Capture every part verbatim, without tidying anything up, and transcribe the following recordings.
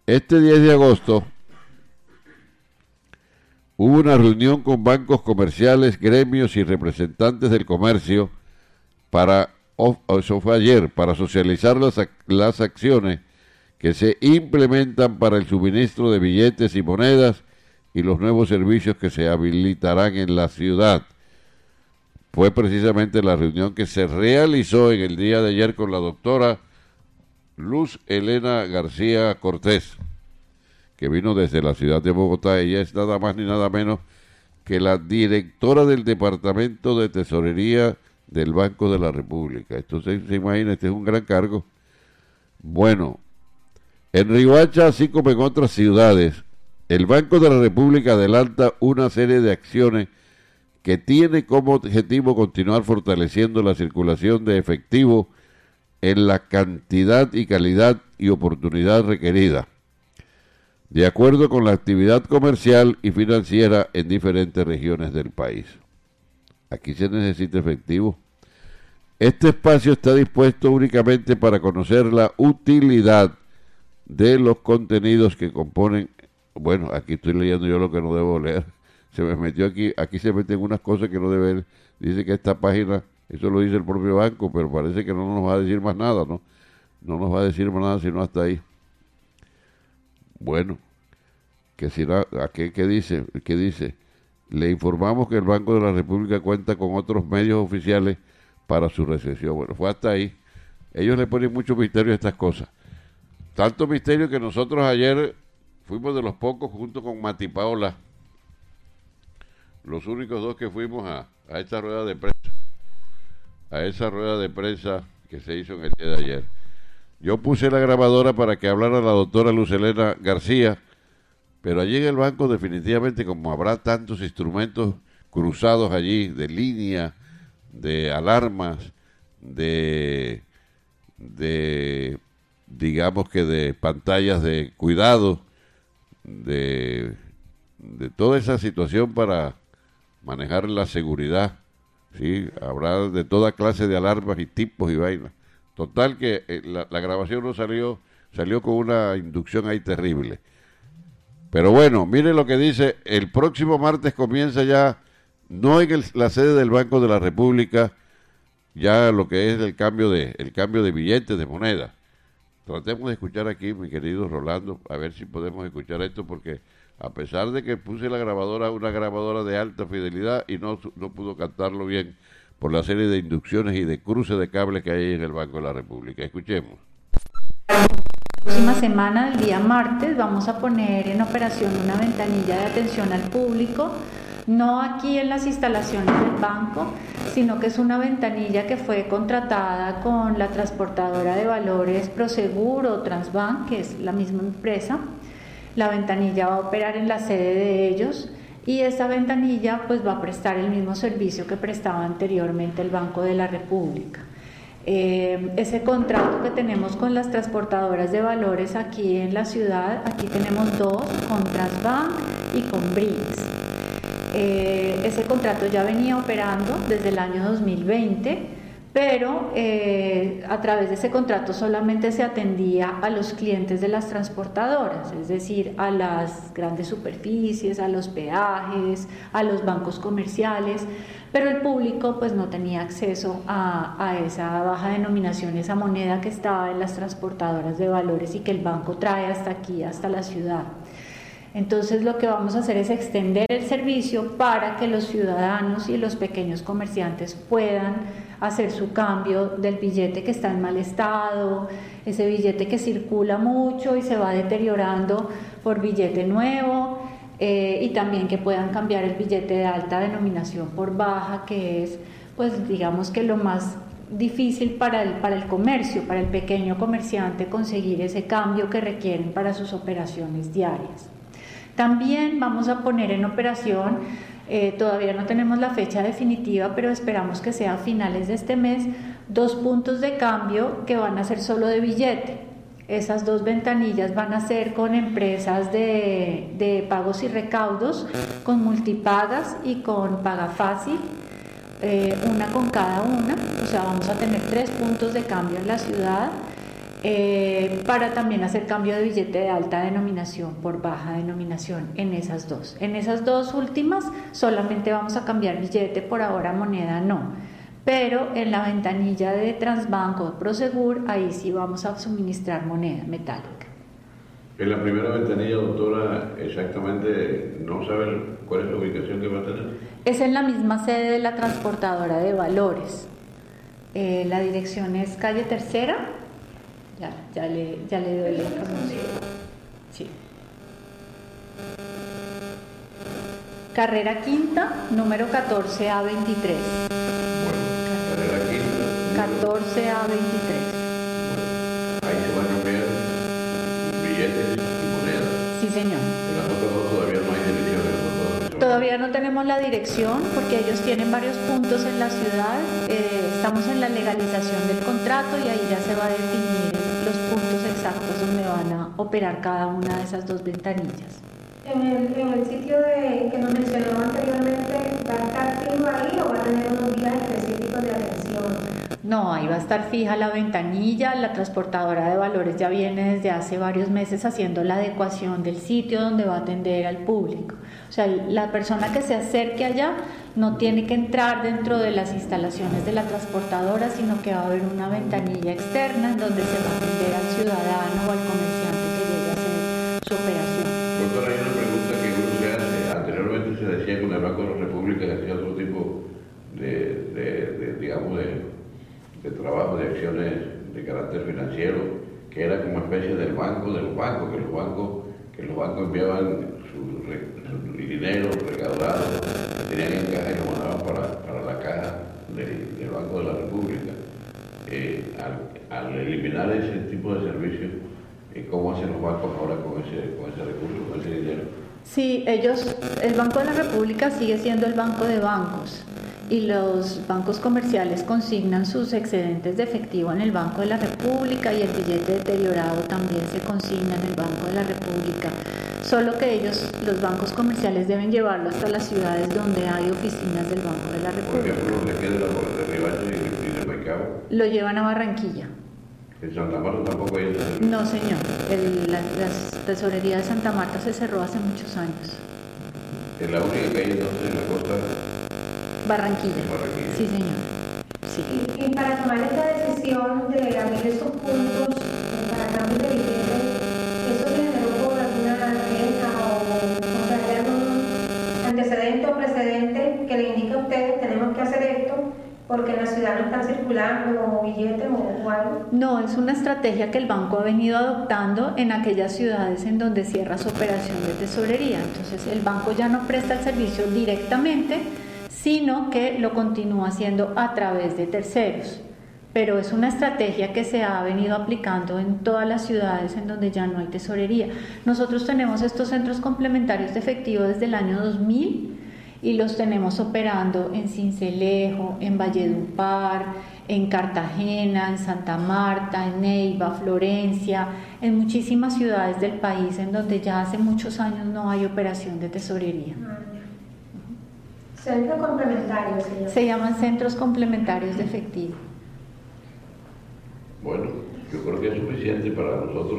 Este diez de agosto hubo una reunión con bancos comerciales, gremios y representantes del comercio para, eso fue ayer, para socializar las, las acciones que se implementan para el suministro de billetes y monedas y los nuevos servicios que se habilitarán en la ciudad. Fue precisamente la reunión que se realizó en el día de ayer con la doctora Luz Elena García Cortés, que vino desde la ciudad de Bogotá. Ella es nada más ni nada menos que la directora del Departamento de Tesorería del Banco de la República. Esto se, se imagina, este es un gran cargo. Bueno, en Riohacha, así como en otras ciudades, el Banco de la República adelanta una serie de acciones que tiene como objetivo continuar fortaleciendo la circulación de efectivo en la cantidad y calidad y oportunidad requerida, de acuerdo con la actividad comercial y financiera en diferentes regiones del país. Aquí se necesita efectivo. Este espacio está dispuesto únicamente para conocer la utilidad de los contenidos que componen. Bueno, aquí estoy leyendo yo lo que no debo leer. Se me metió aquí, aquí se meten unas cosas que no debe. Dice que esta página, eso lo dice el propio banco, pero parece que no nos va a decir más nada, ¿no? No nos va a decir más nada sino hasta ahí. Bueno, que si la, ¿qué, qué dice? ¿Qué dice? Le informamos que el Banco de la República cuenta con otros medios oficiales para su recepción. Bueno, fue hasta ahí. Ellos le ponen mucho misterio a estas cosas. Tanto misterio que nosotros ayer fuimos de los pocos, junto con Mati Paola, los únicos dos que fuimos a, a esta rueda de prensa, a esa rueda de prensa que se hizo en el día de ayer. Yo puse la grabadora para que hablara la doctora Luz Elena García, pero allí en el banco definitivamente, como habrá tantos instrumentos cruzados allí, de línea, de alarmas, de, de digamos que de pantallas de cuidado, de, de toda esa situación para manejar la seguridad, ¿sí? Habrá de toda clase de alarmas y tipos y vainas. Total que eh, la, la grabación no salió, salió con una inducción ahí terrible. Pero bueno, mire lo que dice, el próximo martes comienza ya, no en el, la sede del Banco de la República, ya lo que es el cambio de, el cambio de billetes, de moneda. Tratemos de escuchar aquí, mi querido Rolando, a ver si podemos escuchar esto, porque a pesar de que puse la grabadora, una grabadora de alta fidelidad, y no, no pudo captarlo bien por la serie de inducciones y de cruces de cables que hay en el Banco de la República. Escuchemos. La próxima semana, el día martes, vamos a poner en operación una ventanilla de atención al público, no aquí en las instalaciones del banco, sino que es una ventanilla que fue contratada con la transportadora de valores Prosegur o Transbank, que es la misma empresa. La ventanilla va a operar en la sede de ellos y esta ventanilla pues va a prestar el mismo servicio que prestaba anteriormente el Banco de la República. Eh, ese contrato que tenemos con las transportadoras de valores aquí en la ciudad, aquí tenemos dos, con Transbank y con Brinks. Eh, ese contrato ya venía operando desde el año dos mil veinte, pero eh, a través de ese contrato solamente se atendía a los clientes de las transportadoras, es decir, a las grandes superficies, a los peajes, a los bancos comerciales, pero el público pues no tenía acceso a, a esa baja denominación, esa moneda que estaba en las transportadoras de valores y que el banco trae hasta aquí, hasta la ciudad. Entonces lo que vamos a hacer es extender el servicio para que los ciudadanos y los pequeños comerciantes puedan hacer su cambio del billete que está en mal estado, ese billete que circula mucho y se va deteriorando por billete nuevo, eh, y también que puedan cambiar el billete de alta denominación por baja, que es pues digamos que lo más difícil para el, para el comercio, para el pequeño comerciante conseguir ese cambio que requieren para sus operaciones diarias. También vamos a poner en operación, eh, todavía no tenemos la fecha definitiva, pero esperamos que sea a finales de este mes, dos puntos de cambio que van a ser solo de billete. Esas dos ventanillas van a ser con empresas de, de pagos y recaudos, con multipagas y con paga fácil, eh, una con cada una, o sea, vamos a tener tres puntos de cambio en la ciudad. eh, para también hacer cambio de billete de alta denominación por baja denominación en esas dos. En esas dos últimas solamente vamos a cambiar billete, por ahora moneda no, pero en la ventanilla de Transbanco Prosegur, ahí sí vamos a suministrar moneda metálica. En la primera ventanilla, doctora, exactamente no sabe cuál es la ubicación que va a tener. Es en la misma sede de la transportadora de valores. Eh, la dirección es calle Tercera. Ya, ya le, ya le doy la información. Sí. Carrera Quinta, número catorce A veintitrés. Bueno, Carrera Quinta. catorce A veintitrés. Bueno, ahí se van a cambiar billetes y monedas. Sí, señor. En las otras dos todavía no hay direcciones. Todavía no tenemos la dirección porque ellos tienen varios puntos en la ciudad. Eh, estamos en la legalización del contrato y ahí ya se va a definir los puntos exactos donde van a operar cada una de esas dos ventanillas. En el, en el sitio de, que nos mencionó anteriormente, ¿va a estar fijo ahí o va a tener unos días específicos de atención? No, ahí va a estar fija la ventanilla. La transportadora de valores ya viene desde hace varios meses haciendo la adecuación del sitio donde va a atender al público. O sea, la persona que se acerque allá no tiene que entrar dentro de las instalaciones de la transportadora, sino que va a haber una ventanilla externa en donde se va a atender al ciudadano o al comerciante que llegue a hacer su operación. Doctora, hay una pregunta que uno se hace. Anteriormente se decía que con el Banco de la República hacía otro tipo de, de, de digamos, de, de trabajo, de acciones de carácter financiero, que era como especie del banco de los bancos, que los bancos, que los bancos enviaban su, su dinero recaudado, que tenían en caja y lo mandaban para, para la caja del, del Banco de la República. Eh, al, al eliminar ese tipo de servicios, ¿cómo hacen los bancos ahora con ese, con ese recurso, con ese dinero? Sí, ellos, el Banco de la República sigue siendo el banco de bancos y los bancos comerciales consignan sus excedentes de efectivo en el Banco de la República y el billete deteriorado también se consigna en el Banco de la República. Solo que ellos, los bancos comerciales, deben llevarlo hasta las ciudades donde hay oficinas del Banco de la República. Por ejemplo, de aquí de la de Ribacho y de Maicao. Lo llevan a Barranquilla. ¿En Santa Marta tampoco hay? No, señor. El, la, la tesorería de Santa Marta se cerró hace muchos años. ¿Es la única que hay entonces en la costa? Barranquilla. Barranquilla. Sí, señor. Sí. Y, y para tomar esta decisión de abrir esos puntos para cambios de billetes, ¿eso se generó por alguna queja o, o sea, hay algún antecedente o precedente que le indique a ustedes tenemos que hacer esto? Porque en la ciudad no están circulando billetes o, o algo. No, es una estrategia que el banco ha venido adoptando en aquellas ciudades en donde cierra su operación de tesorería. Entonces el banco ya no presta el servicio directamente, sino que lo continúa haciendo a través de terceros. Pero es una estrategia que se ha venido aplicando en todas las ciudades en donde ya no hay tesorería. Nosotros tenemos estos centros complementarios de efectivo desde el año dos mil y los tenemos operando en Sincelejo, en Valledupar, en Cartagena, en Santa Marta, en Neiva, Florencia, en muchísimas ciudades del país en donde ya hace muchos años no hay operación de tesorería. Centros complementarios se llaman. Se llaman centros complementarios de efectivo. Bueno, yo creo que es suficiente para nosotros.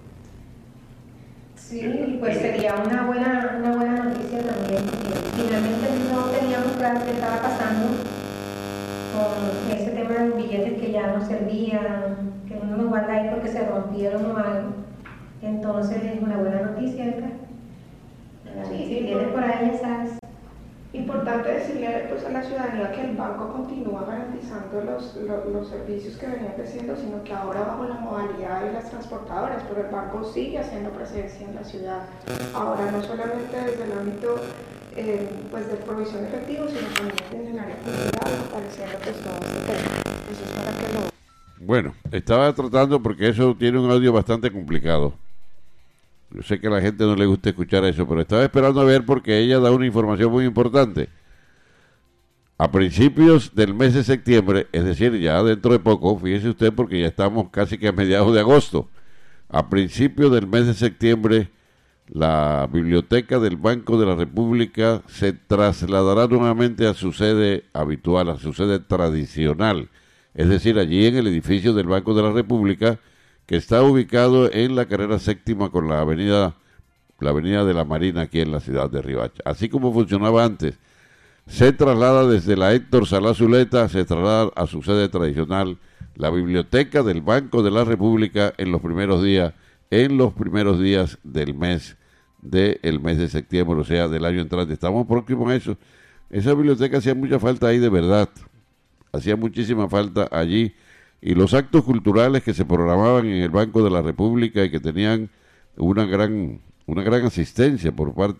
Sí, pues sería una buena, una buena noticia también, porque finalmente no teníamos claro qué estaba pasando con ese tema de los billetes que ya no servían, que uno los guarda ahí porque se rompieron o algo. Entonces es una buena noticia, ¿verdad? Sí, si sí, tienes por ahí esas... Importante decirle pues, a la ciudadanía que el banco continúa garantizando los, los, los servicios que venían creciendo, sino que ahora bajo la modalidad de las transportadoras, pero el banco sigue haciendo presencia en la ciudad. Ahora no solamente desde el ámbito eh, pues, de provisión de efectivo, sino también desde el área cultural, apareciendo pues todo este tema. Eso es para que lo... Bueno, estaba tratando porque eso tiene un audio bastante complicado. Yo sé que a la gente no le gusta escuchar eso, pero estaba esperando a ver porque ella da una información muy importante. A principios del mes de septiembre, es decir, ya dentro de poco, fíjese usted porque ya estamos casi que a mediados de agosto. A principios del mes de septiembre, la biblioteca del Banco de la República se trasladará nuevamente a su sede habitual, a su sede tradicional. Es decir, allí en el edificio del Banco de la República, que está ubicado en la carrera séptima con la avenida, la avenida de la Marina aquí en la ciudad de Riohacha. Así como funcionaba antes, se traslada desde la Héctor Salá Zuleta, se traslada a su sede tradicional, la biblioteca del Banco de la República en los primeros días, en los primeros días del mes, del mes de septiembre, o sea, del año entrante. Estamos próximos a eso. Esa biblioteca hacía mucha falta ahí de verdad, hacía muchísima falta allí, y los actos culturales que se programaban en el Banco de la República y que tenían una gran, una gran asistencia por parte